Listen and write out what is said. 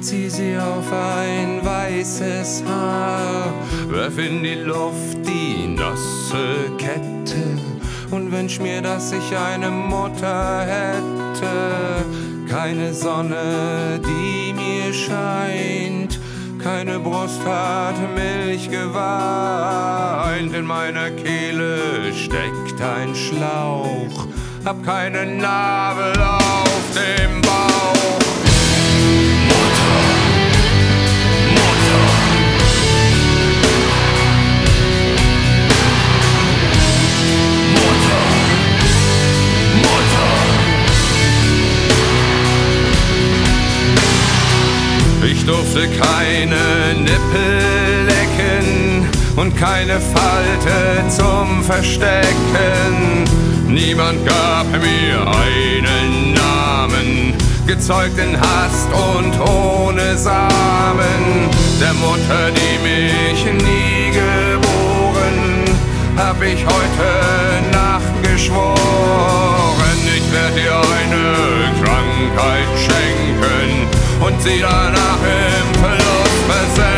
zieh sie auf ein weißes Haar, werf in die Luft die nasse Kette und wünsch mir, dass ich eine Mutter hätte. Keine Sonne, die mir scheint, keine Brust hat Milch geweint. In meiner Kehle steckt ein Schlauch, hab keinen Nabel auf dem Bauch. Mutter, Mutter. Mutter, Mutter. Ich durfte keine Nippel lecken und keine Falte zum Verstecken. Niemand gab mir einen Namen, gezeugt in Hast und ohne Samen. Der Mutter, die mich nie geboren, hab ich heute Nacht geschworen. Ich werd ihr eine Krankheit schenken und sie danach im Verlust versenken.